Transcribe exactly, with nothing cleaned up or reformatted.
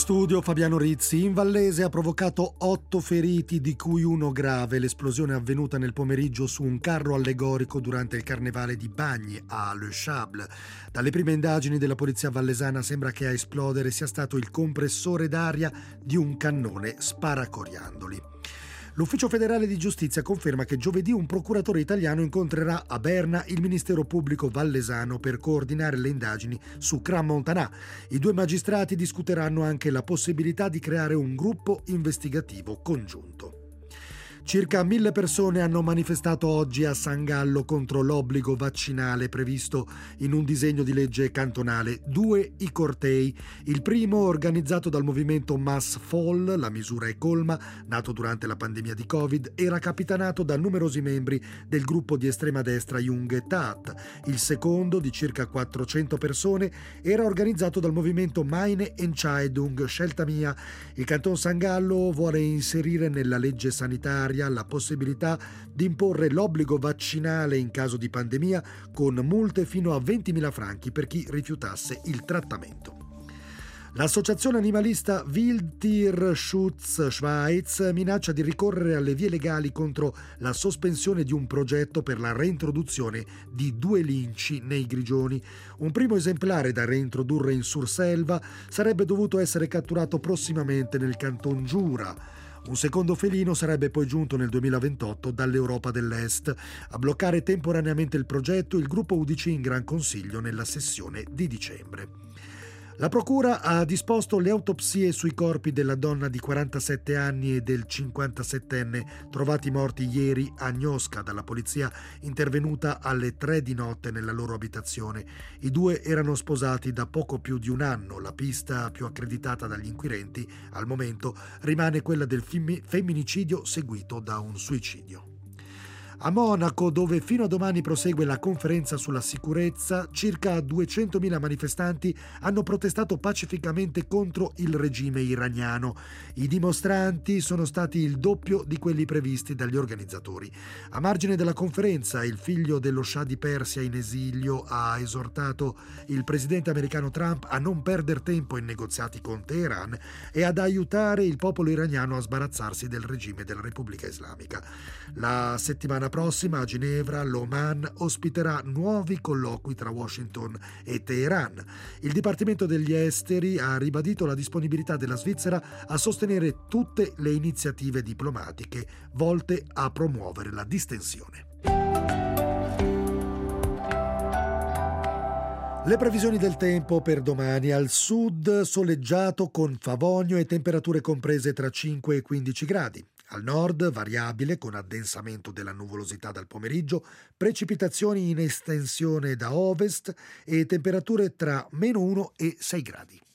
studio Fabiano Rizzi. In Vallese ha provocato otto feriti, di cui uno grave. L'esplosione è avvenuta nel pomeriggio su un carro allegorico durante il carnevale di Bagni a Le Chable. Dalle prime indagini della polizia vallesana sembra che a esplodere sia stato il compressore d'aria di un cannone sparacoriandoli. L'Ufficio federale di giustizia conferma che giovedì un procuratore italiano incontrerà a Berna il Ministero Pubblico vallesano per coordinare le indagini su Crans-Montana. I due magistrati discuteranno anche la possibilità di creare un gruppo investigativo congiunto. Circa mille persone hanno manifestato oggi a San Gallo contro l'obbligo vaccinale previsto in un disegno di legge cantonale. Due i cortei. Il primo, organizzato dal movimento Mass Fall, la misura è colma, nato durante la pandemia di Covid, era capitanato da numerosi membri del gruppo di estrema destra Junge Tat. Il secondo, di circa quattrocento persone, era organizzato dal movimento Meine Entscheidung, scelta mia. Il Canton San Gallo vuole inserire nella legge sanitaria la possibilità di imporre l'obbligo vaccinale in caso di pandemia, con multe fino a ventimila franchi per chi rifiutasse il trattamento. L'associazione animalista Wildtierschutz Schweiz minaccia di ricorrere alle vie legali contro la sospensione di un progetto per la reintroduzione di due linci nei Grigioni. Un primo esemplare da reintrodurre in Surselva sarebbe dovuto essere catturato prossimamente nel Canton Giura. Un secondo felino sarebbe poi giunto nel duemilaventotto dall'Europa dell'Est. A bloccare temporaneamente il progetto il gruppo U D C in Gran Consiglio nella sessione di dicembre. La procura ha disposto le autopsie sui corpi della donna di quarantasette anni e del cinquantasettenne trovati morti ieri a Gnosca dalla polizia intervenuta alle tre di notte nella loro abitazione. I due erano sposati da poco più di un anno. La pista più accreditata dagli inquirenti al momento rimane quella del femminicidio seguito da un suicidio. A Monaco, dove fino a domani prosegue la conferenza sulla sicurezza, circa duecentomila manifestanti hanno protestato pacificamente contro il regime iraniano. I dimostranti sono stati il doppio di quelli previsti dagli organizzatori. A margine della conferenza, il figlio dello Shah di Persia in esilio ha esortato il presidente americano Trump a non perdere tempo in negoziati con Teheran e ad aiutare il popolo iraniano a sbarazzarsi del regime della Repubblica Islamica. La settimana prossima a Ginevra l'Oman ospiterà nuovi colloqui tra Washington e Teheran. Il Dipartimento degli Esteri ha ribadito la disponibilità della Svizzera a sostenere tutte le iniziative diplomatiche volte a promuovere la distensione. Le previsioni del tempo per domani: al sud soleggiato con favogno e temperature comprese tra cinque e quindici gradi. Al nord variabile con addensamento della nuvolosità dal pomeriggio, precipitazioni in estensione da ovest e temperature tra meno uno e sei gradi.